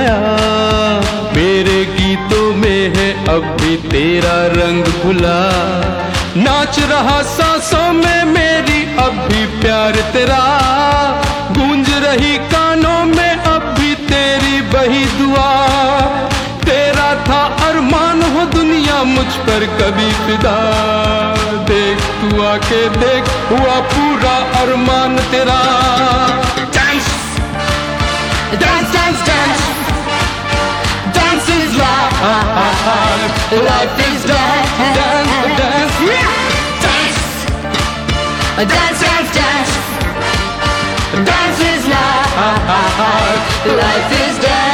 गया। मेरे गीतों में है अब भी तेरा रंग घुला, नाच रहा सांसों में मेरी अब भी प्यार तेरा, गूंज रही कानों में अब भी तेरी वही दुआ। तेरा था अरमान हो दुनिया मुझ पर कभी फिदा, देख तू आके देख हुआ पूरा अरमान तेरा। Dance dance dance dance, dance is life, life is dance, dance dance, dance dance dance, dance is life, life is dance.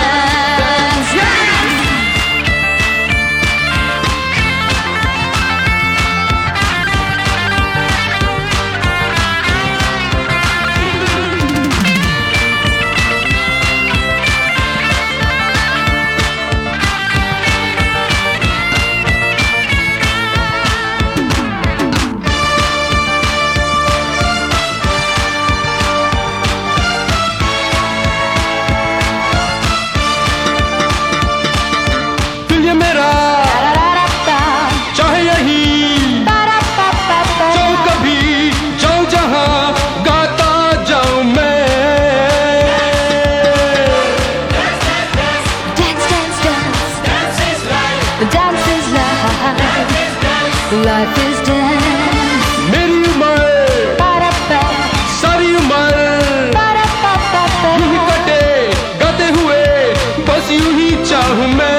Life is dance. मेरी उम्र सारी उम्र यूं ही कटे गाते हुए बस यूं ही चाहूं मैं।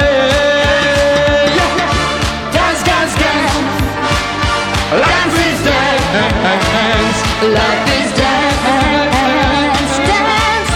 Dance dance dance, life is dance, life is dance, dance.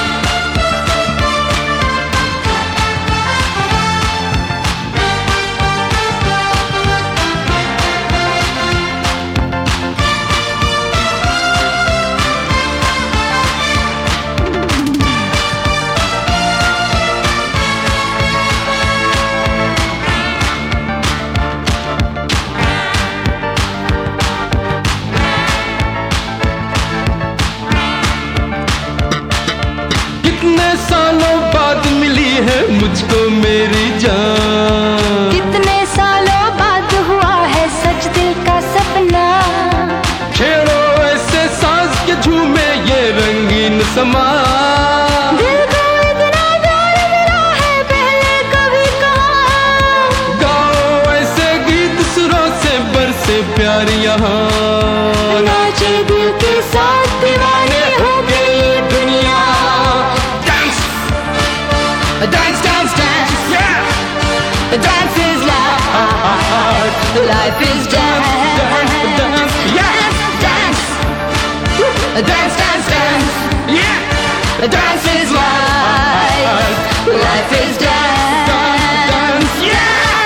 सालों बाद मिली है मुझको मेरी जान, कितने सालों बाद हुआ है सच दिल का सपना। छेड़ो ऐसे सांस के झूमे ये रंगीन समा, दिल को इतना प्यार मिला है पहले कभी कहाँ। गाओ ऐसे गीत सुरों से बरसे प्यार यहाँ, नाचे दिल के साथ दीवाने हो गई दुनिया। Dance, dance, dance, yeah. Dance is life, life is dance, Dance, dance, yeah. dance, Dance, dance, dance, yeah. dance is life, life is dance, Dance, yes.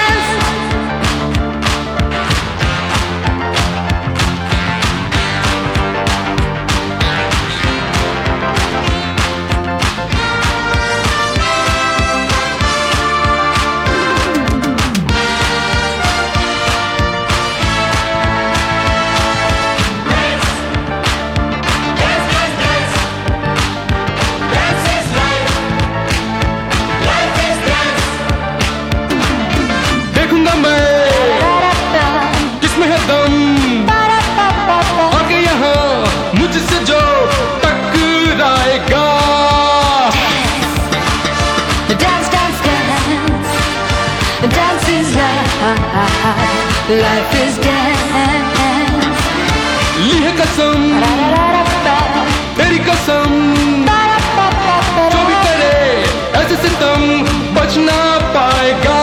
देखूंगा मैं किसमें है दम, आगे यहाँ मुझसे जो टकराएगा। dance, dance, dance, dance is life, life is dance. ली है कसम तेरी कसम, जो भी करे ऐसे सितम बच ना पाएगा।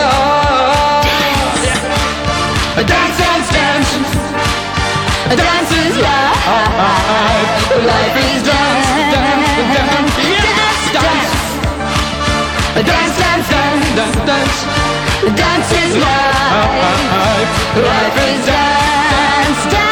Dance, dance, dance, Dance is life, life is dance, dance, dance, dance, dance, dance, dance, dance, dance, dance is life, life is dance, dance.